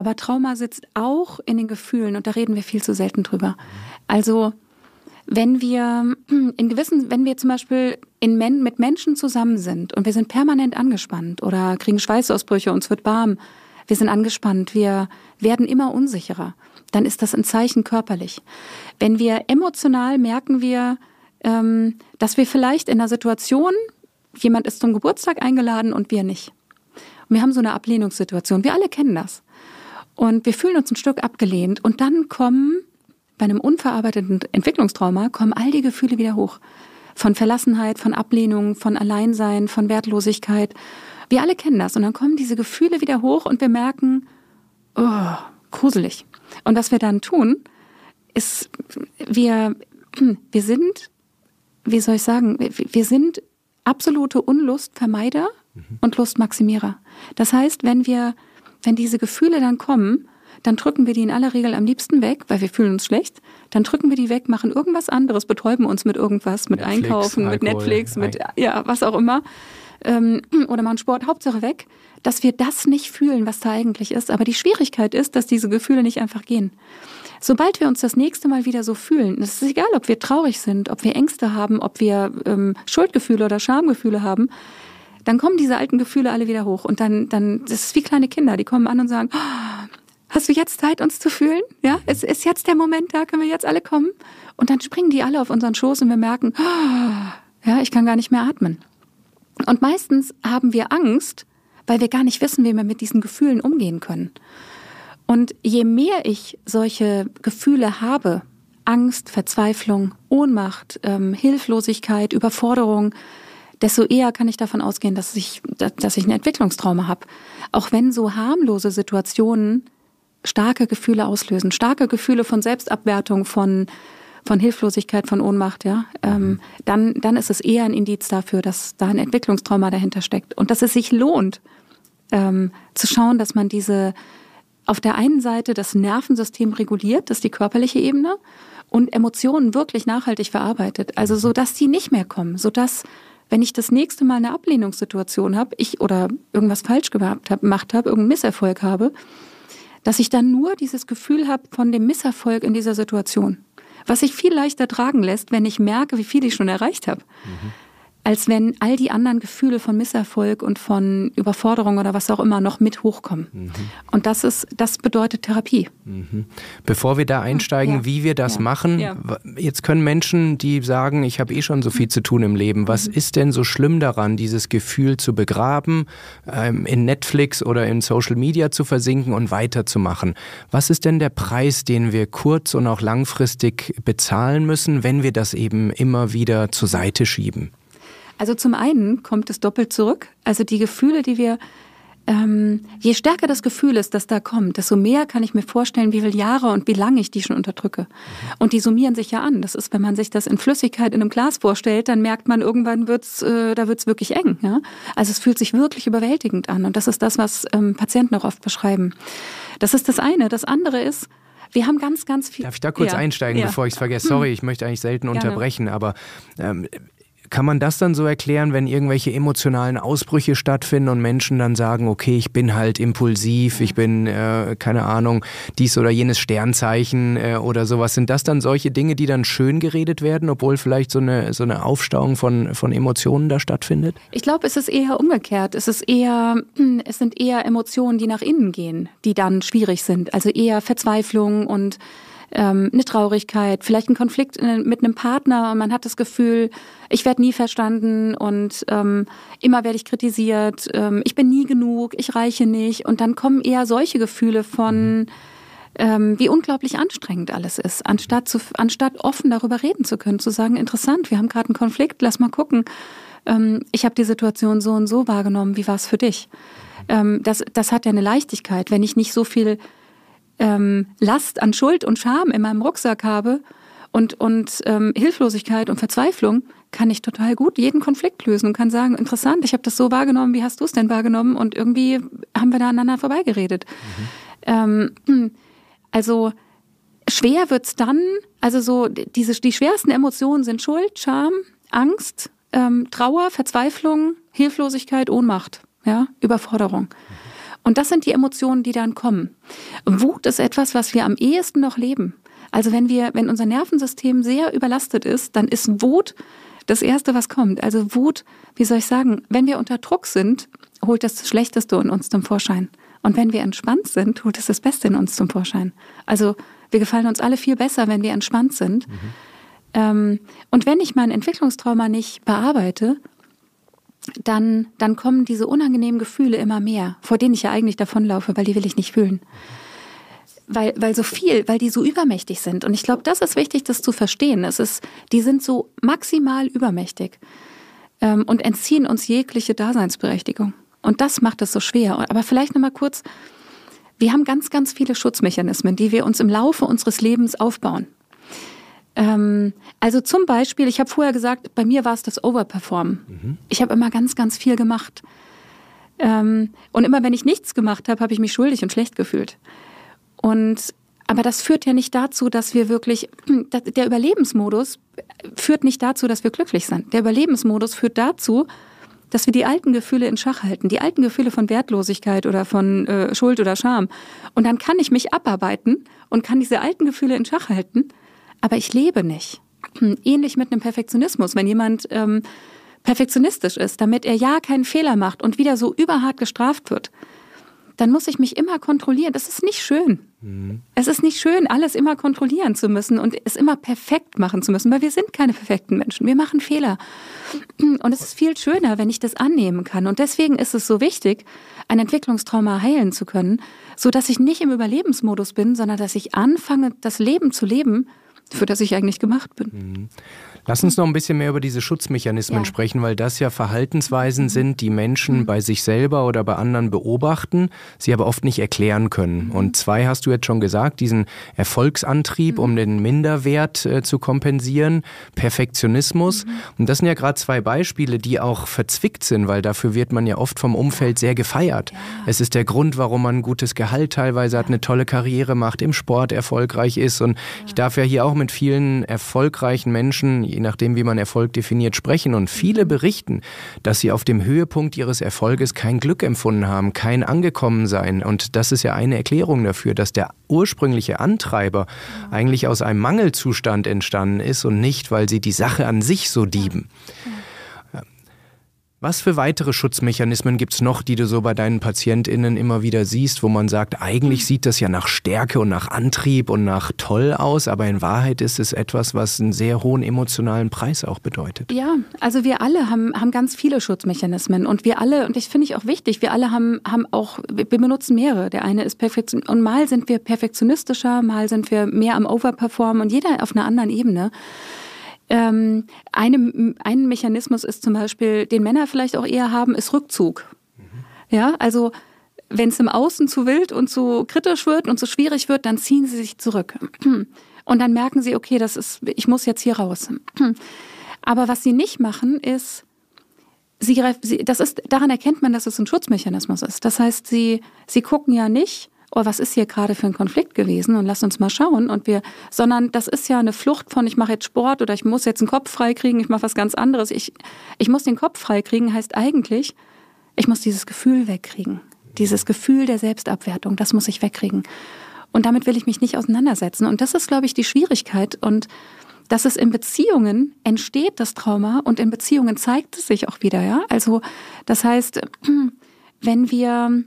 Aber Trauma sitzt auch in den Gefühlen und da reden wir viel zu selten drüber. Also wenn wir zum Beispiel mit Menschen zusammen sind und wir sind permanent angespannt oder kriegen Schweißausbrüche, uns wird warm, wir sind angespannt, wir werden immer unsicherer, dann ist das ein Zeichen körperlich. Wenn wir emotional merken wir, dass wir vielleicht in einer Situation, jemand ist zum Geburtstag eingeladen und wir nicht. Und wir haben so eine Ablehnungssituation, wir alle kennen das. Und wir fühlen uns ein Stück abgelehnt und dann bei einem unverarbeiteten Entwicklungstrauma kommen all die Gefühle wieder hoch. Von Verlassenheit, von Ablehnung, von Alleinsein, von Wertlosigkeit. Wir alle kennen das. Und dann kommen diese Gefühle wieder hoch und wir merken, oh, gruselig. Und was wir dann tun, ist, wir sind, wie soll ich sagen, wir sind absolute Unlustvermeider und Lustmaximierer. Das heißt, wenn diese Gefühle dann kommen, dann drücken wir die in aller Regel am liebsten weg, weil wir fühlen uns schlecht. Dann drücken wir die weg, machen irgendwas anderes, betäuben uns mit irgendwas, mit Netflix, Einkaufen, Alkohol, mit Netflix, mit was auch immer. Oder machen Sport, Hauptsache weg, dass wir das nicht fühlen, was da eigentlich ist. Aber die Schwierigkeit ist, dass diese Gefühle nicht einfach gehen. Sobald wir uns das nächste Mal wieder so fühlen, es ist egal, ob wir traurig sind, ob wir Ängste haben, ob wir Schuldgefühle oder Schamgefühle haben, dann kommen diese alten Gefühle alle wieder hoch. Und dann das ist wie kleine Kinder, die kommen an und sagen, oh, hast du jetzt Zeit, uns zu fühlen? Ja, es ist jetzt der Moment, da können wir jetzt alle kommen. Und dann springen die alle auf unseren Schoß und wir merken, oh, ja, ich kann gar nicht mehr atmen. Und meistens haben wir Angst, weil wir gar nicht wissen, wie wir mit diesen Gefühlen umgehen können. Und je mehr ich solche Gefühle habe, Angst, Verzweiflung, Ohnmacht, Hilflosigkeit, Überforderung, desto eher kann ich davon ausgehen, dass ich ein Entwicklungstrauma habe. Auch wenn so harmlose Situationen starke Gefühle auslösen, starke Gefühle von Selbstabwertung, von Hilflosigkeit, von Ohnmacht, ja, dann ist es eher ein Indiz dafür, dass da ein Entwicklungstrauma dahinter steckt. Und dass es sich lohnt, zu schauen, dass man auf der einen Seite das Nervensystem reguliert, das ist die körperliche Ebene, und Emotionen wirklich nachhaltig verarbeitet. Also so, dass die nicht mehr kommen, so dass, wenn ich das nächste Mal eine Ablehnungssituation habe, oder irgendwas falsch gemacht habe, irgendeinen Misserfolg habe, dass ich dann nur dieses Gefühl habe von dem Misserfolg in dieser Situation. Was sich viel leichter tragen lässt, wenn ich merke, wie viel ich schon erreicht habe. Als wenn all die anderen Gefühle von Misserfolg und von Überforderung oder was auch immer noch mit hochkommen. Und das bedeutet Therapie. Bevor wir da einsteigen, wie wir das machen, jetzt können Menschen, die sagen, ich habe schon so viel zu tun im Leben, was ist denn so schlimm daran, dieses Gefühl zu begraben, in Netflix oder in Social Media zu versinken und weiterzumachen? Was ist denn der Preis, den wir kurz- und auch langfristig bezahlen müssen, wenn wir das eben immer wieder zur Seite schieben? Also zum einen kommt es doppelt zurück. Also die Gefühle, die wir, je stärker das Gefühl ist, das da kommt, desto mehr kann ich mir vorstellen, wie viele Jahre und wie lange ich die schon unterdrücke. Und die summieren sich ja an. Das ist, wenn man sich das in Flüssigkeit in einem Glas vorstellt, dann merkt man, irgendwann da wird's wirklich eng. Ja? Also es fühlt sich wirklich überwältigend an. Und das ist das, was Patienten auch oft beschreiben. Das ist das eine. Das andere ist, wir haben ganz, ganz viel... Darf ich da kurz einsteigen, bevor ich es vergesse? Sorry, ich möchte eigentlich selten unterbrechen, aber... Kann man das dann so erklären, wenn irgendwelche emotionalen Ausbrüche stattfinden und Menschen dann sagen, okay, ich bin halt impulsiv, ich bin, keine Ahnung, dies oder jenes Sternzeichen oder sowas. Sind das dann solche Dinge, die dann schön geredet werden, obwohl vielleicht so eine Aufstauung von Emotionen da stattfindet? Ich glaube, es ist eher umgekehrt. Es sind eher Emotionen, die nach innen gehen, die dann schwierig sind. Also eher Verzweiflung und eine Traurigkeit, vielleicht ein Konflikt mit einem Partner und man hat das Gefühl, ich werde nie verstanden und immer werde ich kritisiert, ich bin nie genug, ich reiche nicht und dann kommen eher solche Gefühle von wie unglaublich anstrengend alles ist, anstatt offen darüber reden zu können, zu sagen, interessant, wir haben gerade einen Konflikt, lass mal gucken, ich habe die Situation so und so wahrgenommen, wie war es für dich? Das hat ja eine Leichtigkeit, wenn ich nicht so viel Last an Schuld und Scham in meinem Rucksack habe und Hilflosigkeit und Verzweiflung, kann ich total gut jeden Konflikt lösen und kann sagen, interessant, ich habe das so wahrgenommen, wie hast du es denn wahrgenommen? Und irgendwie haben wir da aneinander vorbeigeredet. Also schwer wird's dann, also so die schwersten Emotionen sind Schuld, Scham, Angst, Trauer, Verzweiflung, Hilflosigkeit, Ohnmacht, ja, Überforderung. Und das sind die Emotionen, die dann kommen. Wut ist etwas, was wir am ehesten noch leben. Also wenn unser Nervensystem sehr überlastet ist, dann ist Wut das Erste, was kommt. Also Wut, wie soll ich sagen, wenn wir unter Druck sind, holt das Schlechteste in uns zum Vorschein. Und wenn wir entspannt sind, holt es das Beste in uns zum Vorschein. Also wir gefallen uns alle viel besser, wenn wir entspannt sind. Und wenn ich mein Entwicklungstrauma nicht bearbeite, dann kommen diese unangenehmen Gefühle immer mehr, vor denen ich ja eigentlich davonlaufe, weil die will ich nicht fühlen. Weil die so übermächtig sind. Und ich glaube, das ist wichtig, das zu verstehen. Die sind so maximal übermächtig und entziehen uns jegliche Daseinsberechtigung. Und das macht es so schwer. Aber vielleicht nochmal kurz, wir haben ganz, ganz viele Schutzmechanismen, die wir uns im Laufe unseres Lebens aufbauen. Also zum Beispiel, ich habe vorher gesagt, bei mir war es das Overperformen. Ich habe immer ganz, ganz viel gemacht. Und immer wenn ich nichts gemacht habe, habe ich mich schuldig und schlecht gefühlt. Aber das führt ja nicht dazu, dass wir wirklich, der Überlebensmodus führt nicht dazu, dass wir glücklich sind. Der Überlebensmodus führt dazu, dass wir die alten Gefühle in Schach halten, die alten Gefühle von Wertlosigkeit oder von Schuld oder Scham. Und dann kann ich mich abarbeiten und kann diese alten Gefühle in Schach halten, aber ich lebe nicht. Ähnlich mit einem Perfektionismus. Wenn jemand perfektionistisch ist, damit er ja keinen Fehler macht und wieder so überhart gestraft wird, dann muss ich mich immer kontrollieren. Das ist nicht schön. Es ist nicht schön, alles immer kontrollieren zu müssen und es immer perfekt machen zu müssen, weil wir sind keine perfekten Menschen. Wir machen Fehler. Und es ist viel schöner, wenn ich das annehmen kann. Und deswegen ist es so wichtig, ein Entwicklungstrauma heilen zu können, sodass ich nicht im Überlebensmodus bin, sondern dass ich anfange, das Leben zu leben, für das ich eigentlich gemacht bin. Lass uns noch ein bisschen mehr über diese Schutzmechanismen sprechen, weil das ja Verhaltensweisen sind, die Menschen bei sich selber oder bei anderen beobachten, sie aber oft nicht erklären können. Und 2 hast du jetzt schon gesagt, diesen Erfolgsantrieb, um den Minderwert zu kompensieren, Perfektionismus. Und das sind ja gerade 2 Beispiele, die auch verzwickt sind, weil dafür wird man ja oft vom Umfeld sehr gefeiert. Ja. Es ist der Grund, warum man ein gutes Gehalt teilweise hat, eine tolle Karriere macht, im Sport erfolgreich ist. Und ich darf ja hier auch mit vielen erfolgreichen Menschen, je nachdem, wie man Erfolg definiert, sprechen. Und viele berichten, dass sie auf dem Höhepunkt ihres Erfolges kein Glück empfunden haben, kein Angekommensein. Und das ist ja eine Erklärung dafür, dass der ursprüngliche Antreiber eigentlich aus einem Mangelzustand entstanden ist und nicht, weil sie die Sache an sich so lieben. Was für weitere Schutzmechanismen gibt es noch, die du so bei deinen PatientInnen immer wieder siehst, wo man sagt, eigentlich sieht das ja nach Stärke und nach Antrieb und nach toll aus, aber in Wahrheit ist es etwas, was einen sehr hohen emotionalen Preis auch bedeutet? Ja, also wir alle haben ganz viele Schutzmechanismen und wir alle, und das finde ich auch wichtig, wir alle haben auch, wir benutzen mehrere. Der eine ist Perfektion, und mal sind wir perfektionistischer, mal sind wir mehr am Overperformen und jeder auf einer anderen Ebene. Ein Mechanismus ist zum Beispiel, den Männer vielleicht auch eher haben, ist Rückzug. Ja, also wenn es im Außen zu wild und zu kritisch wird und zu schwierig wird, dann ziehen sie sich zurück. Und dann merken sie, okay, ich muss jetzt hier raus. Aber was sie nicht machen, ist, daran erkennt man, dass es ein Schutzmechanismus ist. Das heißt, sie gucken ja nicht, oh, was ist hier gerade für ein Konflikt gewesen und lass uns mal schauen. Sondern das ist ja eine Flucht von, ich mache jetzt Sport oder ich muss jetzt den Kopf freikriegen, ich mache was ganz anderes. Ich muss den Kopf freikriegen, heißt eigentlich, ich muss dieses Gefühl wegkriegen. Dieses Gefühl der Selbstabwertung, das muss ich wegkriegen. Und damit will ich mich nicht auseinandersetzen. Und das ist, glaube ich, die Schwierigkeit. Und dass es in Beziehungen entsteht, das Trauma, und in Beziehungen zeigt es sich auch wieder. Ja? Also das heißt, wenn wir...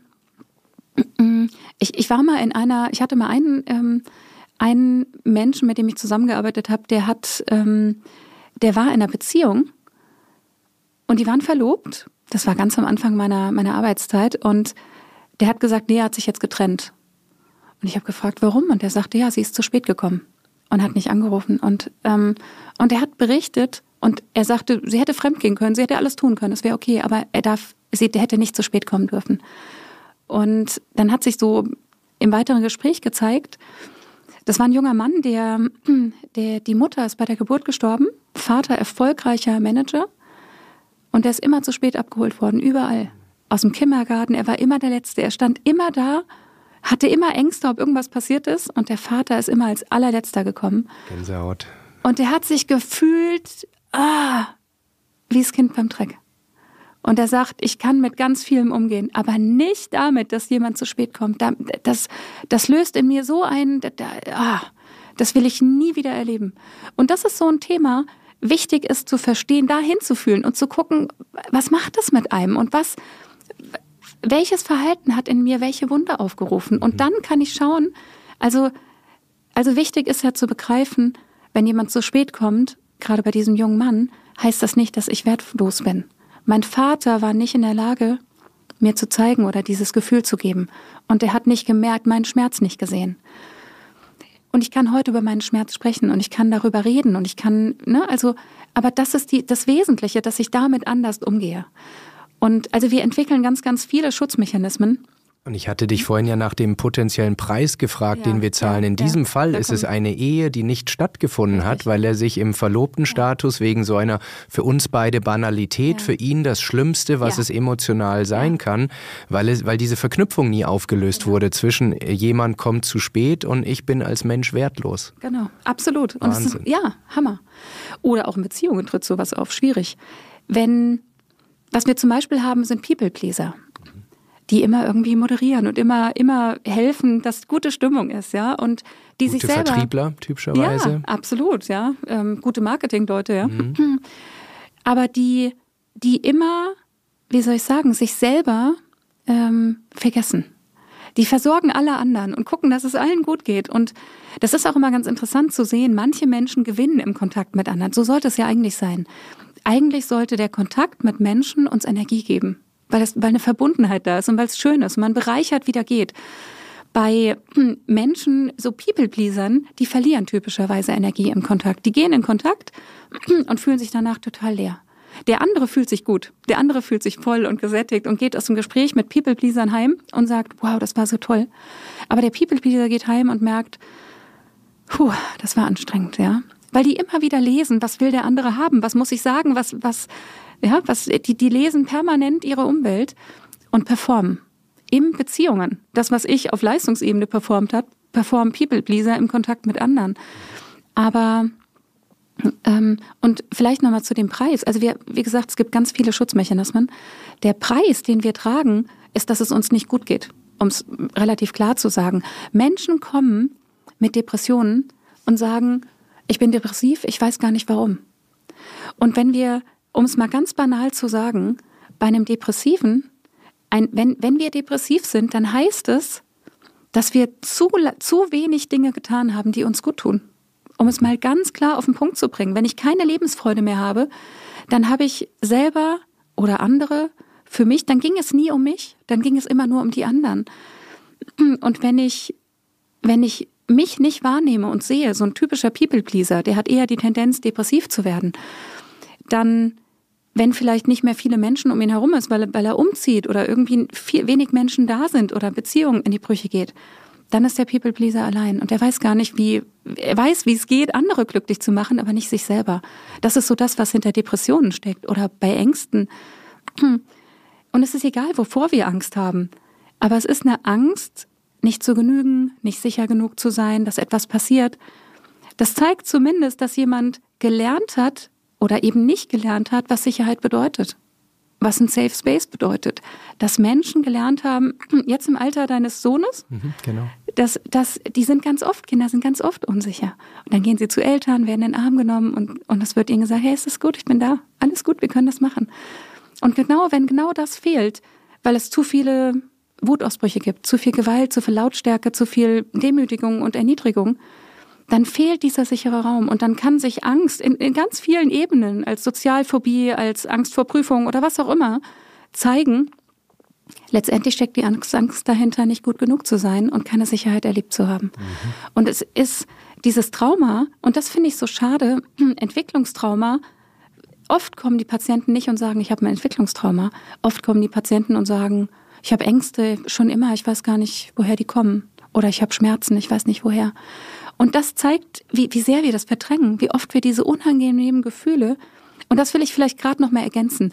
Ich hatte mal einen Menschen, mit dem ich zusammengearbeitet habe, der war in einer Beziehung und die waren verlobt. Das war ganz am Anfang meiner Arbeitszeit und der hat gesagt, nee, er hat sich jetzt getrennt. Und ich habe gefragt, warum? Und er sagte, ja, sie ist zu spät gekommen und hat nicht angerufen. Und er hat berichtet und er sagte, sie hätte fremdgehen können, sie hätte alles tun können, es wäre okay, aber der hätte nicht zu spät kommen dürfen. Und dann hat sich so im weiteren Gespräch gezeigt, das war ein junger Mann, die Mutter ist bei der Geburt gestorben, Vater erfolgreicher Manager und der ist immer zu spät abgeholt worden, überall. Aus dem Kindergarten, er war immer der Letzte, er stand immer da, hatte immer Ängste, ob irgendwas passiert ist und der Vater ist immer als allerletzter gekommen. Gänsehaut. Und der hat sich gefühlt, wie das Kind beim Dreck. Und er sagt, ich kann mit ganz vielem umgehen, aber nicht damit, dass jemand zu spät kommt. Das löst in mir so ein, das will ich nie wieder erleben. Und das ist so ein Thema, wichtig ist zu verstehen, da hinzufühlen und zu gucken, was macht das mit einem und welches Verhalten hat in mir welche Wunde aufgerufen. Und dann kann ich schauen, also wichtig ist ja zu begreifen, wenn jemand zu spät kommt, gerade bei diesem jungen Mann, heißt das nicht, dass ich wertlos bin. Mein Vater war nicht in der Lage, mir zu zeigen oder dieses Gefühl zu geben. Und er hat nicht gemerkt, meinen Schmerz nicht gesehen. Und ich kann heute über meinen Schmerz sprechen und ich kann darüber reden und ich kann, aber das ist das Wesentliche, dass ich damit anders umgehe. Und also wir entwickeln ganz, ganz viele Schutzmechanismen. Und ich hatte dich vorhin ja nach dem potenziellen Preis gefragt, den wir zahlen. In diesem Fall ist es eine Ehe, die nicht stattgefunden hat, weil er sich im Verlobtenstatus wegen so einer für uns beide Banalität, für ihn das Schlimmste, was es emotional sein kann, weil diese Verknüpfung nie aufgelöst wurde zwischen jemand kommt zu spät und ich bin als Mensch wertlos. Genau, absolut. Und Wahnsinn. es ist, Hammer. Oder auch in Beziehungen tritt sowas auf, schwierig. Was wir zum Beispiel haben, sind People-Pleaser, die immer irgendwie moderieren und immer helfen, dass gute Stimmung ist, ja, und die gute sich selber... Vertriebler, typischerweise. Ja, absolut, ja, gute Marketingleute, ja. Aber die immer, wie soll ich sagen, sich selber vergessen. Die versorgen alle anderen und gucken, dass es allen gut geht. Und das ist auch immer ganz interessant zu sehen, manche Menschen gewinnen im Kontakt mit anderen. So sollte es ja eigentlich sein. Eigentlich sollte der Kontakt mit Menschen uns Energie geben. Weil eine Verbundenheit da ist und weil es schön ist und man bereichert wieder geht. Bei Menschen, so People-Pleasern, die verlieren typischerweise Energie im Kontakt. Die gehen in Kontakt und fühlen sich danach total leer. Der andere fühlt sich gut, der andere fühlt sich voll und gesättigt und geht aus dem Gespräch mit People-Pleasern heim und sagt, wow, das war so toll. Aber der People-Pleaser geht heim und merkt, das war anstrengend, ja. Weil die immer wieder lesen, was will der andere haben, was muss ich sagen, die lesen permanent ihre Umwelt und performen. In Beziehungen. Das, was ich auf Leistungsebene performt habe, performen People-Pleaser im Kontakt mit anderen. Aber, und vielleicht nochmal zu dem Preis. Also wie gesagt, es gibt ganz viele Schutzmechanismen. Der Preis, den wir tragen, ist, dass es uns nicht gut geht. Um es relativ klar zu sagen. Menschen kommen mit Depressionen und sagen, ich bin depressiv, ich weiß gar nicht warum. Und wenn wir, um es mal ganz banal zu sagen, bei einem Depressiven, wenn wir depressiv sind, dann heißt es, dass wir zu wenig Dinge getan haben, die uns gut tun. Um es mal ganz klar auf den Punkt zu bringen. Wenn ich keine Lebensfreude mehr habe, dann habe ich selber oder andere für mich, dann ging es nie um mich, dann ging es immer nur um die anderen. Und wenn ich mich nicht wahrnehme und sehe, so ein typischer People-Pleaser, der hat eher die Tendenz, depressiv zu werden, dann, wenn vielleicht nicht mehr viele Menschen um ihn herum ist, weil er umzieht oder irgendwie wenig Menschen da sind oder Beziehungen in die Brüche geht, dann ist der People-Pleaser allein und er weiß gar nicht, er weiß, wie es geht, andere glücklich zu machen, aber nicht sich selber. Das ist so das, was hinter Depressionen steckt oder bei Ängsten. Und es ist egal, wovor wir Angst haben, aber es ist eine Angst, nicht zu genügen, nicht sicher genug zu sein, dass etwas passiert. Das zeigt zumindest, dass jemand gelernt hat oder eben nicht gelernt hat, was Sicherheit bedeutet. Was ein Safe Space bedeutet. Dass Menschen gelernt haben, jetzt im Alter deines Sohnes, genau. Kinder sind ganz oft unsicher. Und dann gehen sie zu Eltern, werden in den Arm genommen und es wird ihnen gesagt, hey, es ist gut, ich bin da, alles gut, wir können das machen. Und wenn genau das fehlt, weil es zu viele Wutausbrüche gibt, zu viel Gewalt, zu viel Lautstärke, zu viel Demütigung und Erniedrigung, dann fehlt dieser sichere Raum und dann kann sich Angst in ganz vielen Ebenen, als Sozialphobie, als Angst vor Prüfungen oder was auch immer, zeigen. Letztendlich steckt die Angst dahinter, nicht gut genug zu sein und keine Sicherheit erlebt zu haben. Und es ist dieses Trauma, und das finde ich so schade, Entwicklungstrauma. Oft kommen die Patienten nicht und sagen, ich habe ein Entwicklungstrauma. Oft kommen die Patienten und sagen, ich habe Ängste schon immer, ich weiß gar nicht, woher die kommen. Oder ich habe Schmerzen, ich weiß nicht woher. Und das zeigt, wie sehr wir das verdrängen, wie oft wir diese unangenehmen Gefühle, und das will ich vielleicht gerade noch mal ergänzen.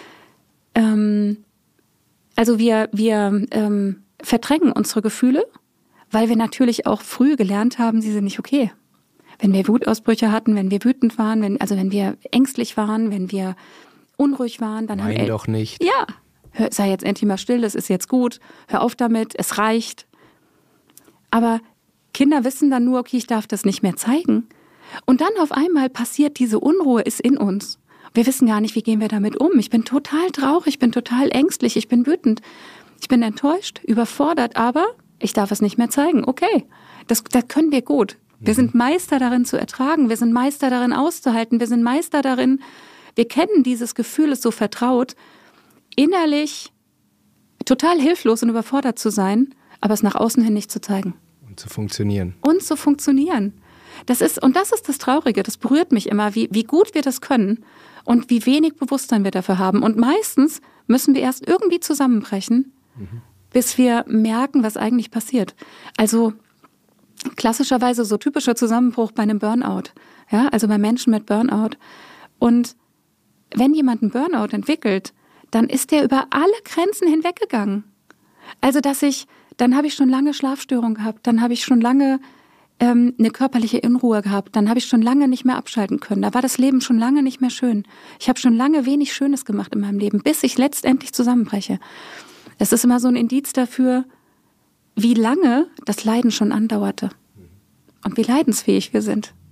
Also wir verdrängen unsere Gefühle, weil wir natürlich auch früh gelernt haben, sie sind nicht okay. Wenn wir Wutausbrüche hatten, wenn wir wütend waren, wenn wir ängstlich waren, wenn wir unruhig waren. Dann Wein doch nicht. Ja, sei jetzt endlich mal still, das ist jetzt gut, hör auf damit, es reicht. Aber Kinder wissen dann nur, okay, ich darf das nicht mehr zeigen. Und dann auf einmal passiert diese Unruhe, ist in uns. Wir wissen gar nicht, wie gehen wir damit um. Ich bin total traurig, ich bin total ängstlich, ich bin wütend, ich bin enttäuscht, überfordert, aber ich darf es nicht mehr zeigen. Okay, das können wir gut. Wir sind Meister darin zu ertragen, wir sind Meister darin auszuhalten, wir sind Meister darin, wir kennen dieses Gefühl, ist so vertraut, innerlich total hilflos und überfordert zu sein, aber es nach außen hin nicht zu zeigen. Und zu funktionieren. Das ist das Traurige, das berührt mich immer, wie gut wir das können und wie wenig Bewusstsein wir dafür haben. Und meistens müssen wir erst irgendwie zusammenbrechen, bis wir merken, was eigentlich passiert. Also klassischerweise so typischer Zusammenbruch bei einem Burnout, ja, also bei Menschen mit Burnout. Und wenn jemand einen Burnout entwickelt, dann ist der über alle Grenzen hinweggegangen. Also dann habe ich schon lange Schlafstörungen gehabt, dann habe ich schon lange eine körperliche Unruhe gehabt, dann habe ich schon lange nicht mehr abschalten können. Da war das Leben schon lange nicht mehr schön. Ich habe schon lange wenig Schönes gemacht in meinem Leben, bis ich letztendlich zusammenbreche. Das ist immer so ein Indiz dafür, wie lange das Leiden schon andauerte und wie leidensfähig wir sind.